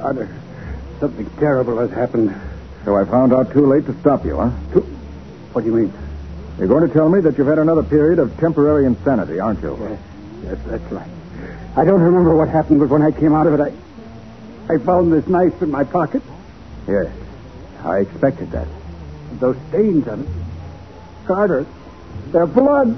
Carter, something terrible has happened. So I found out too late to stop you, huh? What do you mean? You're going to tell me that you've had another period of temporary insanity, aren't you? Yes, that's right. I don't remember what happened, but when I came out of it, I found this knife in my pocket. Yes, I expected that. Those stains on it. Carter, they're blood.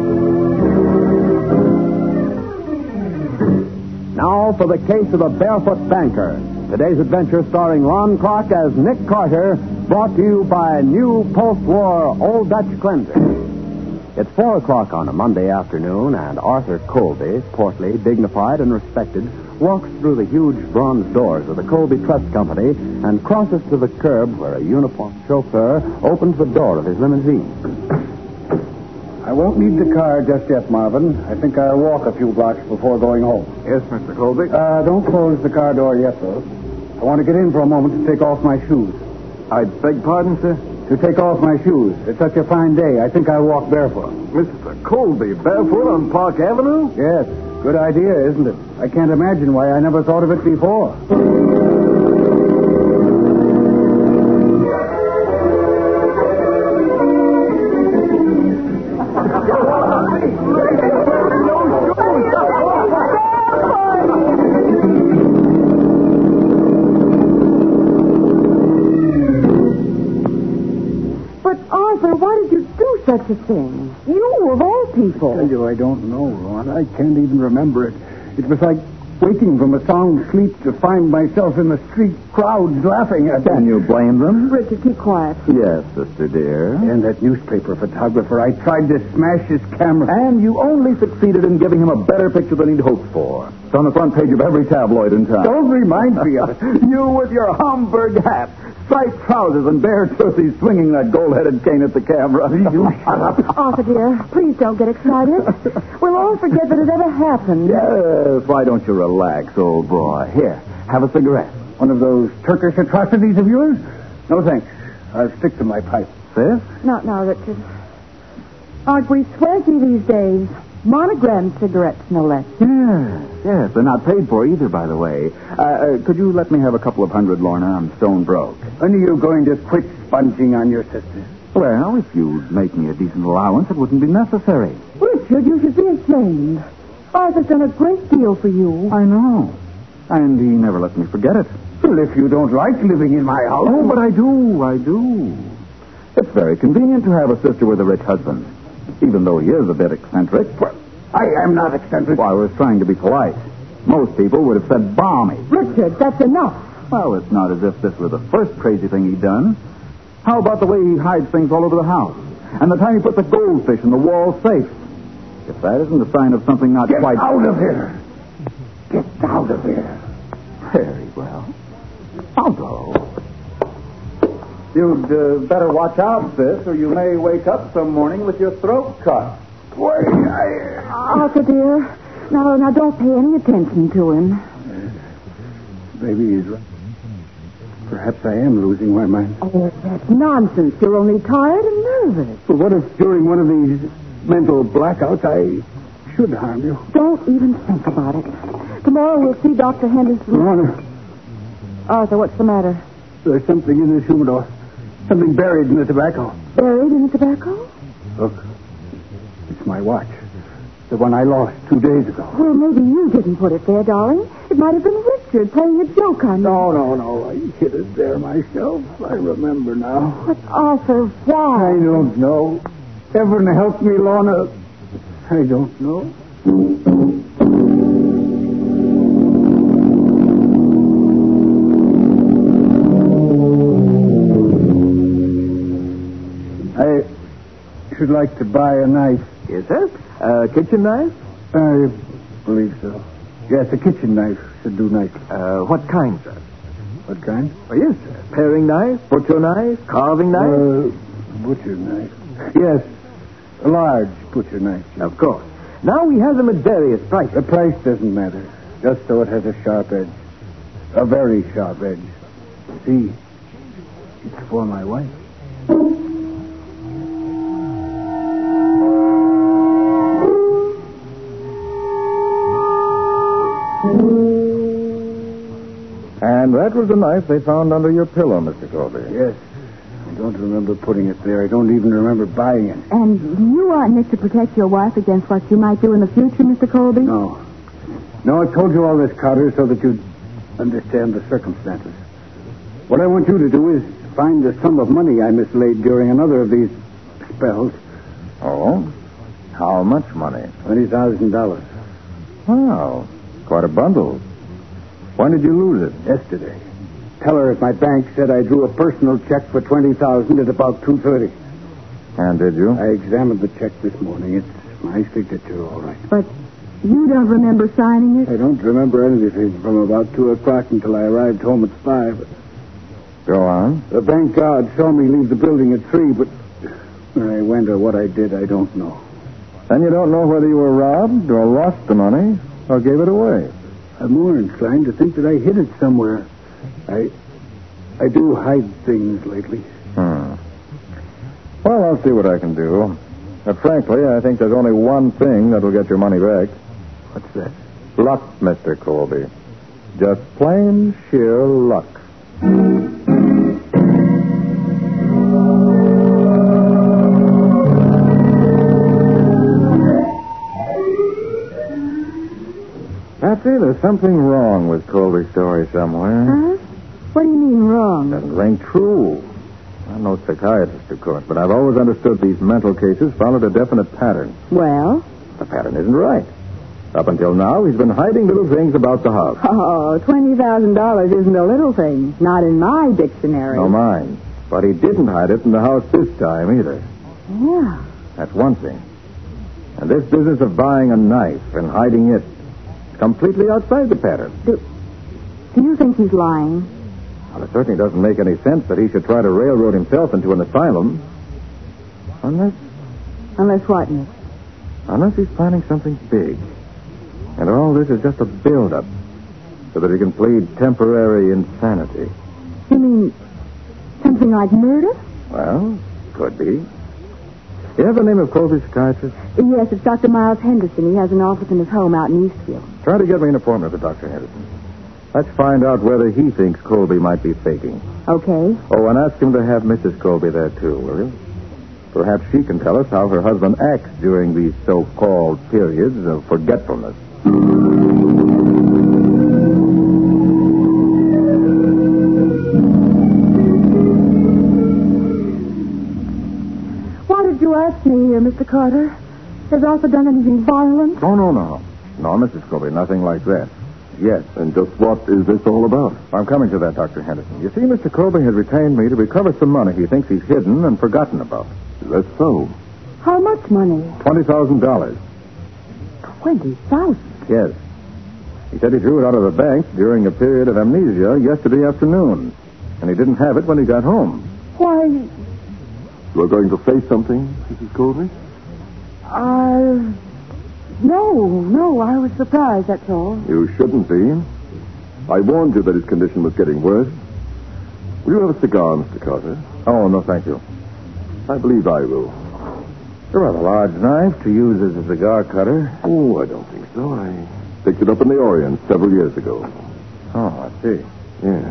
Now for the case of the Barefoot Banker. Today's adventure starring Ron Clark as Nick Carter, brought to you by new post-war Old Dutch Cleanser. It's 4 o'clock on a Monday afternoon, and Arthur Colby, portly, dignified, and respected, walks through the huge bronze doors of the Colby Trust Company and crosses to the curb where a uniformed chauffeur opens the door of his limousine. I won't need the car just yet, Marvin. I think I'll walk a few blocks before going home. Yes, Mr. Colby. Don't close the car door yet, though. I want to get in for a moment to take off my shoes. I beg pardon, sir? To take off my shoes. It's such a fine day. I think I'll walk barefoot. Mr. Colby, barefoot on Park Avenue? Yes. Good idea, isn't it? I can't imagine why I never thought of it before. Such a thing. You, of all people. I tell you, I don't know, Ron. I can't even remember it. It was like waking from a sound sleep to find myself in the street, crowds laughing at me. Can you blame them? Richard, keep quiet. Yes, sister dear. And that newspaper photographer, I tried to smash his camera. And you only succeeded in giving him a better picture than he'd hoped for. It's on the front page of every tabloid in town. Don't remind me of it. You with your Homburg hat, striped trousers, and bare tussies swinging that gold-headed cane at the camera. You shut up. Arthur, dear, please don't get excited. We'll all forget that it ever happened. Yes, why don't you relax, old boy? Here, have a cigarette. One of those Turkish atrocities of yours? No, thanks. I'll stick to my pipe. Sis? Not now, Richard. Aren't we swanky these days? Monogrammed cigarettes, no less. Yes, they're not paid for either, by the way. Could you let me have a couple of hundred, Lorna? I'm stone broke. When are you going to quit sponging on your sister? Well, if you'd make me a decent allowance, it wouldn't be necessary. Richard, you should be ashamed. Arthur's done a great deal for you. I know. And he never let me forget it. Well, if you don't like living in my house... Oh, but I do. It's very convenient to have a sister with a rich husband, even though he is a bit eccentric. Well, I am not eccentric. Well, I was trying to be polite. Most people would have said balmy. Richard, that's enough. Well, it's not as if this were the first crazy thing he'd done. How about the way he hides things all over the house? And the time he put the goldfish in the wall safe? If that isn't a sign of something not Get quite... out of here. Get out of here. Very well. I'll go. You'd better watch out, sis, or you may wake up some morning with your throat cut. Wait, Arthur, dear. Now, don't pay any attention to him. Maybe he's right. Perhaps I am losing my mind. Oh, that's nonsense. You're only tired and nervous. But what if during one of these mental blackouts I should harm you? Don't even think about it. Tomorrow we'll see Dr. Henderson. Lorna, Arthur, what's the matter? there's something in this humidor. Something buried in the tobacco. Buried in the tobacco? Look, it's my watch. The one I lost 2 days ago. Well, maybe you didn't put it there, darling. It might have been Richard playing a joke on you. No. I hid it there myself. I remember now. But, Arthur, why? I don't know. Heaven help me, Lorna. I don't know. I should like to buy a knife. Yes, sir? A kitchen knife? I believe so. Yes, a kitchen knife should do nicely. What kind, sir? What kind? Oh, yes, sir. Paring knife, butcher knife, carving knife? Butcher knife. Yes, a large butcher knife. Of course. Now we have them at various prices. The price doesn't matter, just so it has a sharp edge. A very sharp edge. See, it's for my wife. And that was the knife they found under your pillow, Mr. Colby. Yes. I don't remember putting it there. I don't even remember buying it. And you want Nick to protect your wife against what you might do in the future, Mr. Colby? No. No, I told you all this, Carter, so that you'd understand the circumstances. What I want you to do is find the sum of money I mislaid during another of these spells. Oh? How much money? $20,000. Wow. Quite a bundle. When did you lose it? Yesterday. Teller at my bank said I drew a personal check for $20,000 at about 2:30. And did you? I examined the check this morning. It's my signature, all right. But you don't remember signing it? I don't remember anything from about 2 o'clock until I arrived home at 5. Go on. The bank guard saw me leave the building at 3, but where I went or what I did, I don't know. And you don't know whether you were robbed or lost the money or gave it away. I'm more inclined to think that I hid it somewhere. I do hide things lately. Well, I'll see what I can do. But frankly, I think there's only one thing that'll get your money back. What's that? Luck, Mr. Colby. Just plain sheer luck. Patsy, there's something wrong with Colby's story somewhere. Huh? What do you mean wrong? Doesn't ring true. I'm no psychiatrist, of course, but I've always understood these mental cases followed a definite pattern. Well? The pattern isn't right. Up until now, he's been hiding little things about the house. Oh, $20,000 isn't a little thing. Not in my dictionary. No, mine. But he didn't hide it in the house this time, either. Yeah. That's one thing. And this business of buying a knife and hiding it is completely outside the pattern. Do you think he's lying? Well, it certainly doesn't make any sense that he should try to railroad himself into an asylum. Unless what, Nick? Unless he's planning something big. And all this is just a build-up so that he can plead temporary insanity. You mean something like murder? Well, could be. You have the name of Colby's psychiatrist? Yes, it's Dr. Miles Henderson. He has an office in his home out in Eastfield. Try to get me an appointment with Dr. Henderson. Let's find out whether he thinks Colby might be faking. Okay. Oh, and ask him to have Mrs. Colby there, too, will you? Perhaps she can tell us how her husband acts during these so-called periods of forgetfulness. Why did you ask me here, Mr. Carter? Has Arthur done anything violent? Oh, no. No, Mrs. Colby, nothing like that. Yes. And just what is this all about? I'm coming to that, Dr. Henderson. You see, Mr. Colby has retained me to recover some money he thinks he's hidden and forgotten about. Is that so? How much money? $20,000. $20,000? Yes. He said he drew it out of the bank during a period of amnesia yesterday afternoon. And he didn't have it when he got home. Why, You are going to say something, Mrs. Colby? No, I was surprised, that's all. You shouldn't be. I warned you that his condition was getting worse. Will you have a cigar, Mr. Carter? Oh, no, thank you. I believe I will. It's a rather large knife to use as a cigar cutter. Oh, I don't think so. I picked it up in the Orient several years ago. Oh, I see. Yeah.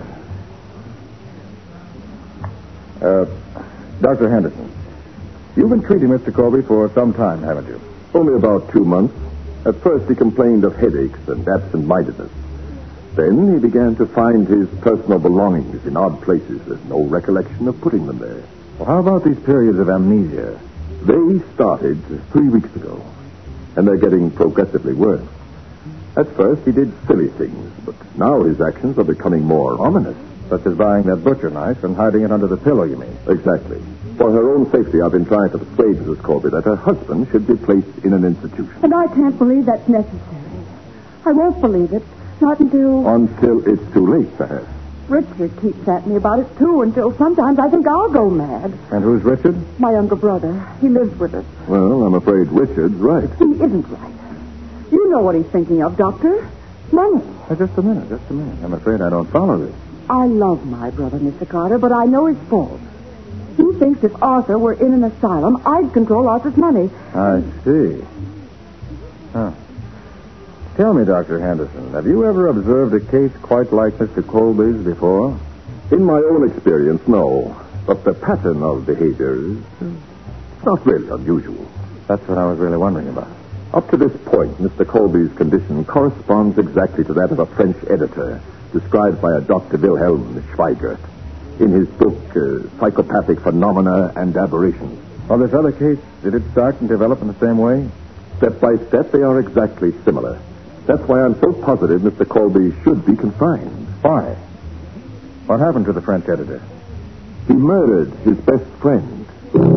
Dr. Henderson, you've been treating Mr. Colby for some time, haven't you? Only about 2 months. At first, he complained of headaches and absent-mindedness. Then he began to find his personal belongings in odd places with no recollection of putting them there. Well, how about these periods of amnesia? They started 3 weeks ago, and they're getting progressively worse. At first, he did silly things, but now his actions are becoming more ominous. Such as buying that butcher knife and hiding it under the pillow, you mean? Exactly. For her own safety, I've been trying to persuade Mrs. Colby that her husband should be placed in an institution. And I can't believe that's necessary. I won't believe it. Not Until it's too late, perhaps. Richard keeps at me about it, too, until sometimes I think I'll go mad. And who's Richard? My younger brother. He lives with us. Well, I'm afraid Richard's right. He isn't right. You know what he's thinking of, Doctor. Money. Just a minute. I'm afraid I don't follow this. I love my brother, Mr. Carter, but I know his fault. He thinks if Arthur were in an asylum, I'd control Arthur's money. I see. Huh. Tell me, Dr. Henderson, have you ever observed a case quite like Mr. Colby's before? In my own experience, no. But the pattern of behavior is not really unusual. That's what I was really wondering about. Up to this point, Mr. Colby's condition corresponds exactly to that of a French editor, described by a Dr. Wilhelm Schweigert in his book, Psychopathic Phenomena and Aberrations. Well, this other case, did it start and develop in the same way? Step by step, they are exactly similar. That's why I'm so positive Mr. Colby should be confined. Why? What happened to the French editor? He murdered his best friend.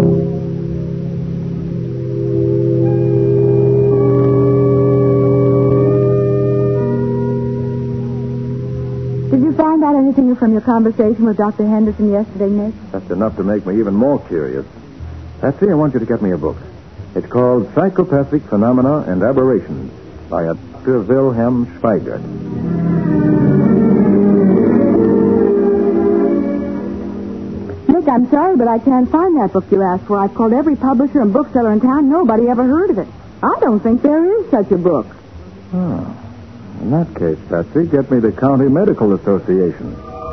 Did you find out anything from your conversation with Dr. Henderson yesterday, Nick? That's enough to make me even more curious. Patsy, I want you to get me a book. It's called Psychopathic Phenomena and Aberrations by Dr. Wilhelm Schweigert. Nick, I'm sorry, but I can't find that book you asked for. I've called every publisher and bookseller in town. Nobody ever heard of it. I don't think there is such a book. Oh. In that case, Patsy, get me the County Medical Association.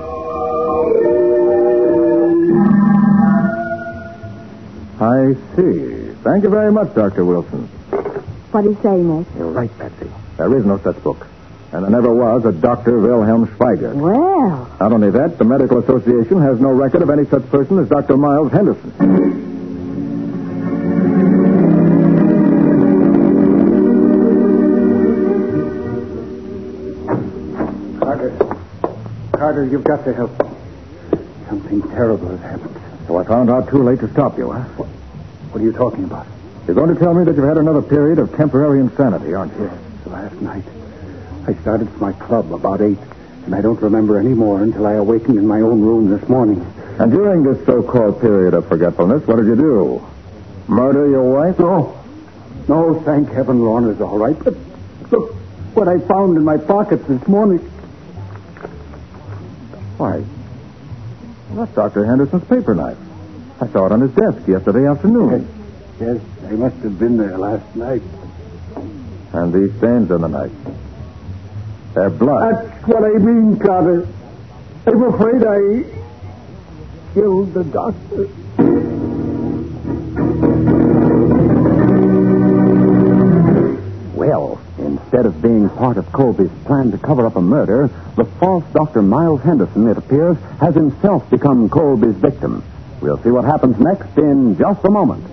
I see. Thank you very much, Dr. Wilson. What do you say, Nick? You're right, Patsy. There is no such book. And there never was a Dr. Wilhelm Schweigert. Well. Not only that, the Medical Association has no record of any such person as Dr. Miles Henderson. Carter, you've got to help me. Something terrible has happened. So I found out too late to stop you, huh? What are you talking about? You're going to tell me that you've had another period of temporary insanity, aren't you? Yes, last night. I started for my club about 8, and I don't remember any more until I awakened in my own room this morning. And during this so-called period of forgetfulness, what did you do? Murder your wife? No, thank heaven Lorna's all right. But look what I found in my pockets this morning. Why, that's Dr. Henderson's paper knife. I saw it on his desk yesterday afternoon. Yes, they must have been there last night. And these stains on the knife. They're blood. That's what I mean, Carter. I'm afraid I killed the doctor. Well, instead of being part of Colby's plan to cover up a murder, the false Dr. Miles Henderson, it appears, has himself become Colby's victim. We'll see what happens next in just a moment.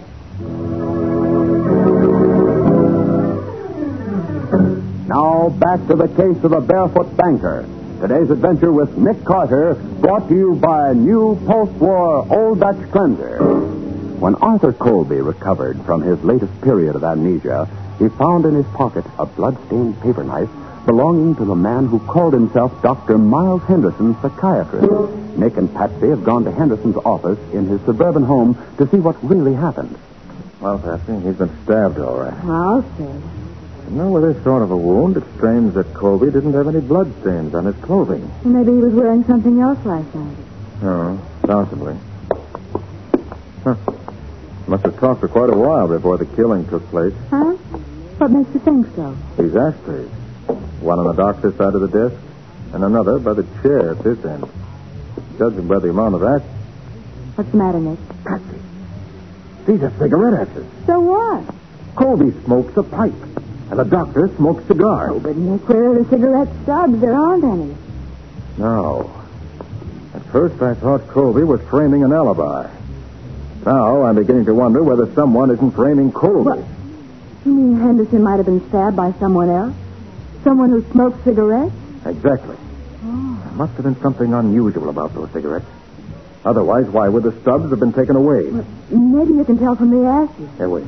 Now, back to the case of the barefoot banker. Today's adventure with Nick Carter, brought to you by new post-war Old Dutch cleanser. When Arthur Colby recovered from his latest period of amnesia, he found in his pocket a blood-stained paper knife belonging to the man who called himself Dr. Miles Henderson, psychiatrist. Nick and Patsy have gone to Henderson's office in his suburban home to see what really happened. Well, Patsy, he's been stabbed, all right. I'll see. You know, with this sort of a wound, it's strange that Colby didn't have any blood stains on his clothing. Well, maybe he was wearing something else last night. Oh, possibly. Huh. Must have talked for quite a while before the killing took place. Huh? What makes you think so? These ashtrays. One on the doctor's side of the desk, and another by the chair at this end. Judging by the amount of ash. What's the matter, Nick? Patsy, these are cigarette ashes. So what? Colby smokes a pipe, and the doctor smokes cigars. Oh, but Nick, where are the cigarette stubs? There aren't any. No. At first, I thought Colby was framing an alibi. Now, I'm beginning to wonder whether someone isn't framing Colby. What? You mean Henderson might have been stabbed by someone else? Someone who smoked cigarettes? Exactly. Oh. There must have been something unusual about those cigarettes. Otherwise, why would the stubs have been taken away? Well, maybe you can tell from the ashes. Here, wait.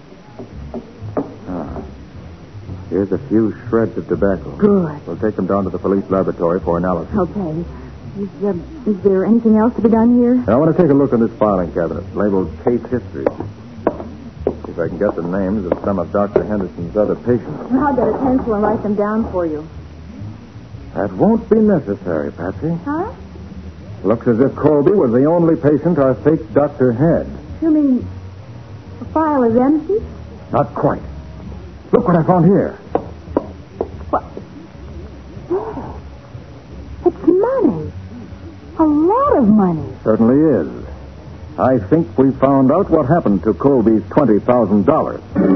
Here's a few shreds of tobacco. Good. We'll take them down to the police laboratory for analysis. Okay. Is there anything else to be done here? Now, I want to take a look in this filing cabinet, labeled Case History. See if I can get the names of some of Dr. Henderson's other patients. I'll get a pencil and write them down for you. That won't be necessary, Patsy. Huh? Looks as if Colby was the only patient our fake doctor had. You mean the file is empty? Not quite. Look what I found here. It's money. A lot of money. Certainly is. I think we found out what happened to Colby's $20,000.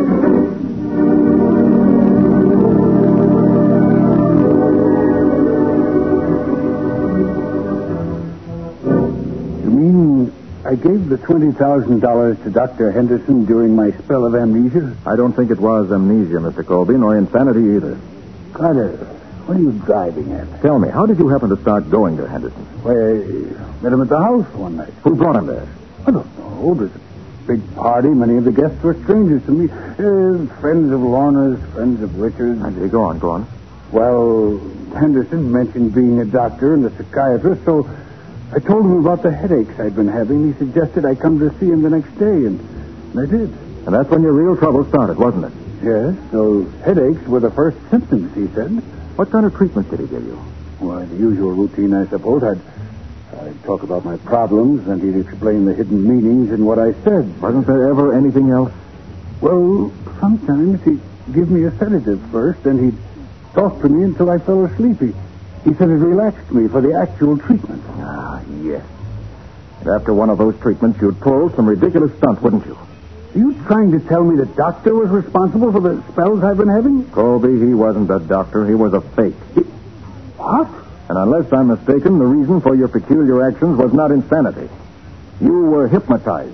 You mean I gave the $20,000 to Dr. Henderson during my spell of amnesia? I don't think it was amnesia, Mr. Colby, nor insanity either. Carter, what are you driving at? Tell me, how did you happen to start going to Henderson? Why, I met him at the house one night. Who brought him there? I don't know. There's a big party. Many of the guests were strangers to me. Friends of Lorna's, friends of Richard's. Go on. Well, Henderson mentioned being a doctor and a psychiatrist, so I told him about the headaches I'd been having. He suggested I come to see him the next day, and I did. And that's when your real trouble started, wasn't it? Yes, those headaches were the first symptoms, he said. What kind of treatment did he give you? Why, the usual routine, I suppose. I'd talk about my problems, and he'd explain the hidden meanings in what I said. Wasn't there ever anything else? Well, sometimes he'd give me a sedative first, then he'd talk to me until I fell asleep. He said it relaxed me for the actual treatment. Ah, yes. And after one of those treatments, you'd pull some ridiculous stunt, wouldn't you? Are you trying to tell me the doctor was responsible for the spells I've been having? Colby, he wasn't a doctor. He was a fake. What? And unless I'm mistaken, the reason for your peculiar actions was not insanity. You were hypnotized.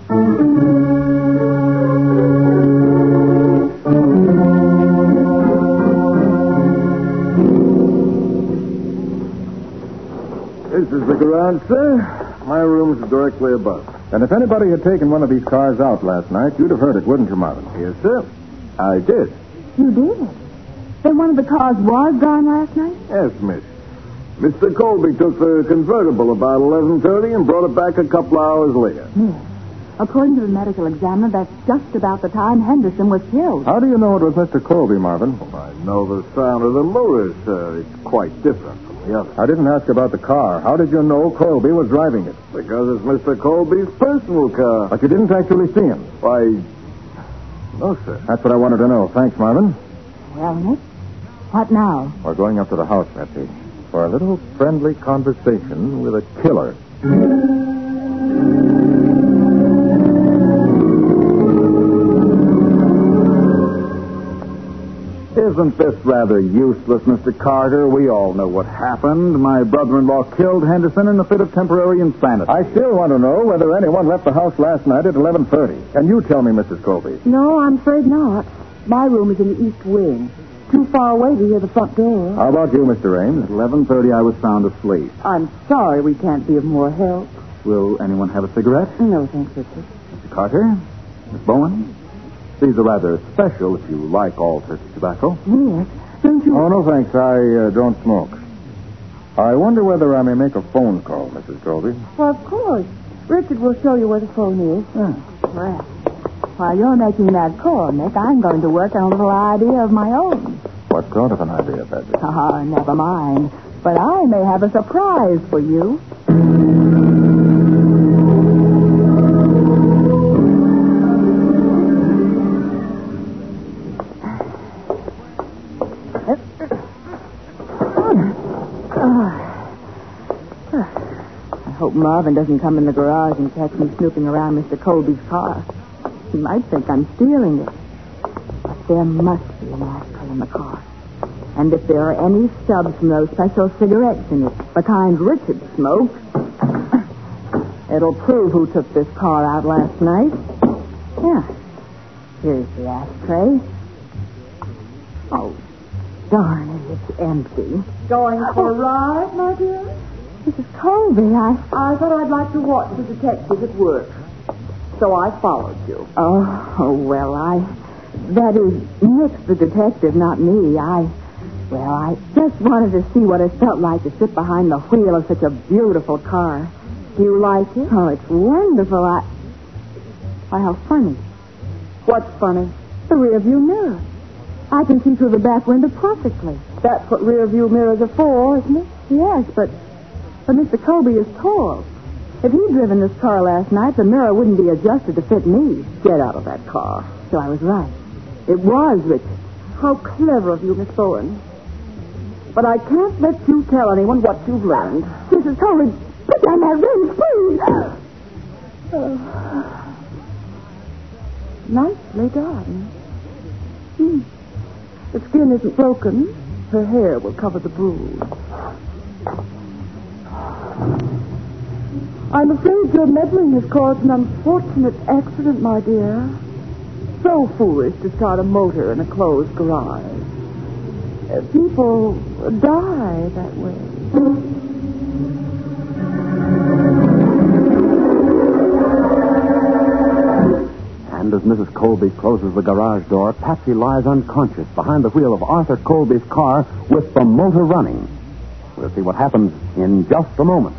This is the garage, sir. My room's directly above. And if anybody had taken one of these cars out last night, you'd have heard it, wouldn't you, Marvin? Yes, sir. I did. You did? Then one of the cars was gone last night? Yes, miss. Mr. Colby took the convertible about 11:30 and brought it back a couple hours later. Yes. According to the medical examiner, that's just about the time Henderson was killed. How do you know it was Mr. Colby, Marvin? I know the sound of the motors, sir. It's quite different from the other. I didn't ask about the car. How did you know Colby was driving it? Because it's Mr. Colby's personal car. But you didn't actually see him. Why, no, sir. That's what I wanted to know. Thanks, Marvin. Well, Nick, what now? We're going up to the house, Patsy, for a little friendly conversation with a killer. Isn't this rather useless, Mr. Carter? We all know what happened. My brother-in-law killed Henderson in a fit of temporary insanity. I still want to know whether anyone left the house last night at 11:30. Can you tell me, Mrs. Colby? No, I'm afraid not. My room is in the east wing. Too far away to hear the front door. How about you, Mr. Ames? At 11:30, I was sound asleep. I'm sorry we can't be of more help. Will anyone have a cigarette? No, thanks, Richard. Mr. Carter? Miss Bowen? These are rather special if you like all turkey tobacco. Yes. Don't you... Oh, no, thanks. I don't smoke. I wonder whether I may make a phone call, Mrs. Colby. Well, of course. Richard will show you where the phone is. Well, while you're making that call, Nick, I'm going to work on a little idea of my own. What sort of an idea, Patsy? Never mind. But I may have a surprise for you. I hope Marvin doesn't come in the garage and catch me snooping around Mr. Colby's car. He might think I'm stealing it. But there must be an ashtray in the car. And if there are any stubs from those special cigarettes in it, the kind Richard smoked, it'll prove who took this car out last night. Yeah. Here's the ashtray. Oh, darn it, it's empty. Going for a ride, my dear? Mrs. Colby, I thought I'd like to watch the detective at work. So I followed you. Oh, well, that is, Nick's the detective, not me. I just wanted to see what it felt like to sit behind the wheel of such a beautiful car. Do you like it? Oh, it's wonderful. Why, how funny. What's funny? The rear view mirror. I can see through the back window perfectly. That's what rear view mirrors are for, isn't it? Yes, but Mr. Colby is tall. If he'd driven this car last night, the mirror wouldn't be adjusted to fit me. Get out of that car. So I was right. It was Richard. How clever of you, Miss Bowen. But I can't let you tell anyone what you've learned. Mrs. Colby, put down that ring, please. Nicely done. The skin isn't broken. Her hair will cover the bruise. I'm afraid your meddling has caused an unfortunate accident, my dear. So foolish to start a motor in a closed garage. People die that way. And as Mrs. Colby closes the garage door, Patsy lies unconscious behind the wheel of Arthur Colby's car with the motor running. We'll see what happens in just a moment.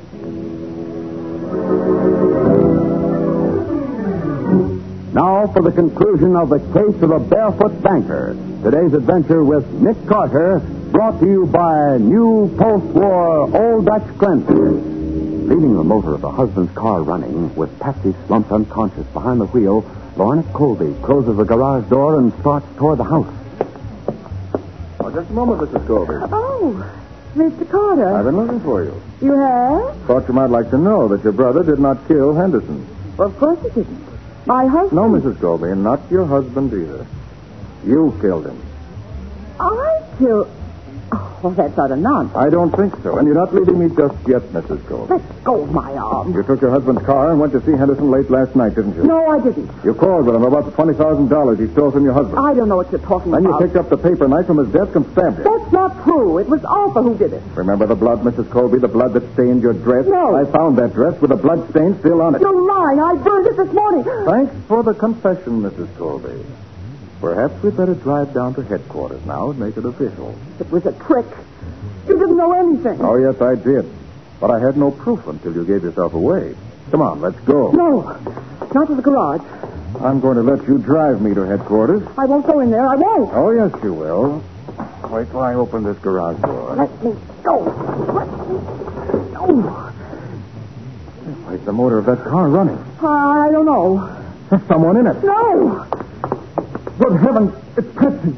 Now for the conclusion of the case of the Barefoot Banker. Today's adventure with Nick Carter, brought to you by new post-war Old Dutch cleanser. Leaving the motor of the husband's car running, with Patsy slumped unconscious behind the wheel, Lorna Colby closes the garage door and starts toward the house. Oh, just a moment, Mrs. Colby. Oh, Mr. Carter. I've been looking for you. You have? Thought you might like to know that your brother did not kill Henderson. Well, of course he didn't. My husband... No, Mrs. Colby, and not your husband either. You killed him. I killed... Oh, well, that's utter nonsense. I don't think so, and you're not leaving me just yet, Mrs. Colby. Let go of my arm. You took your husband's car and went to see Henderson late last night, didn't you? No, I didn't. You called with him about the $20,000 he stole from your husband. I don't know what you're talking Then you about. picked up the paper knife from his desk and stabbed him. That's not true. It was Arthur who did it. Remember the blood, Mrs. Colby? The blood that stained your dress? No. I found that dress with the blood stain still on it. You're lying. I burned it this morning. Thanks for the confession, Mrs. Colby. Perhaps we'd better drive down to headquarters now and make it official. It was a trick. You didn't know anything. Oh, yes, I did. But I had no proof until you gave yourself away. Come on, let's go. No, not to the garage. I'm going to let you drive me to headquarters. I won't go in there. I won't. Oh, yes, you will. Wait till I open this garage door. Let me go. Let me go. Where's the motor of that car running? I don't know. There's someone in it. No. Good heavens, it's Patsy.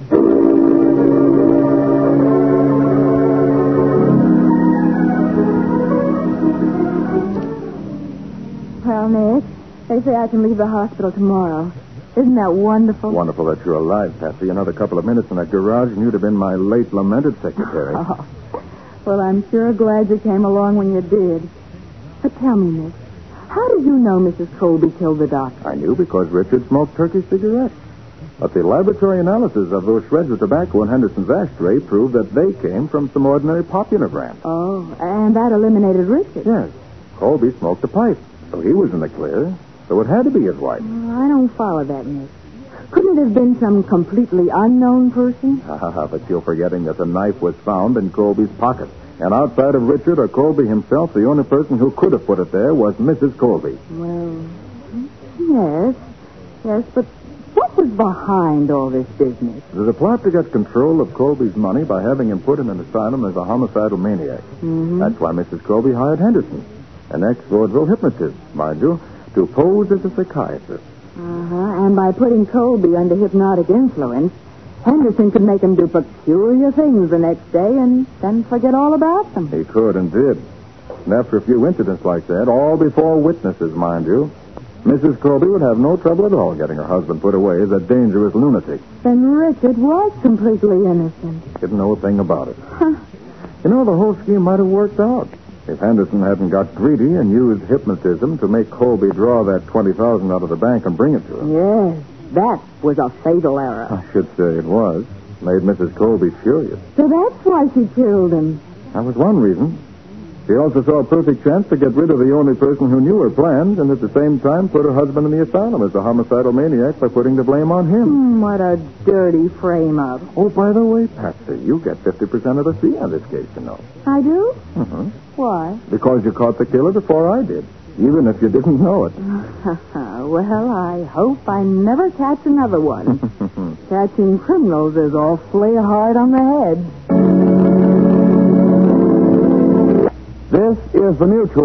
Well, Nick, they say I can leave the hospital tomorrow. Isn't that wonderful? Wonderful that you're alive, Patsy. Another couple of minutes in that garage, and you'd have been my late lamented secretary. Oh. Well, I'm sure glad you came along when you did. But tell me, Nick, how did you know Mrs. Colby killed the doctor? I knew because Richard smoked turkey cigarettes. But the laboratory analysis of those shreds of tobacco in Henderson's ashtray proved that they came from some ordinary popular brand. Oh, and that eliminated Richard. Yes. Colby smoked a pipe, so he was in the clear. So it had to be his wife. I don't follow that, Nick. Couldn't it have been some completely unknown person? But you're forgetting that the knife was found in Colby's pocket. And outside of Richard or Colby himself, the only person who could have put it there was Mrs. Colby. Well, yes, but what was behind all this business? There's a plot to get control of Colby's money by having him put in an asylum as a homicidal maniac. Mm-hmm. That's why Mrs. Colby hired Henderson, an ex-vaudeville hypnotist, mind you, to pose as a psychiatrist. And by putting Colby under hypnotic influence, Henderson could make him do peculiar things the next day and then forget all about them. He could and did. And after a few incidents like that, all before witnesses, mind you, Mrs. Colby would have no trouble at all getting her husband put away as a dangerous lunatic. Then Richard was completely innocent. Didn't know a thing about it. Huh. You know, the whole scheme might have worked out if Henderson hadn't got greedy and used hypnotism to make Colby draw that $20,000 out of the bank and bring it to him. Yes, that was a fatal error. I should say it was. Made Mrs. Colby furious. So that's why she killed him. That was one reason. She also saw a perfect chance to get rid of the only person who knew her plans and at the same time put her husband in the asylum as a homicidal maniac by putting the blame on him. What a dirty frame-up. Oh, by the way, Patsy, you get 50% of the fee on this case, you know. I do? Mm-hmm. Why? Because you caught the killer before I did, even if you didn't know it. Well, I hope I never catch another one. Catching criminals is awfully hard on the head. This is the Mutual.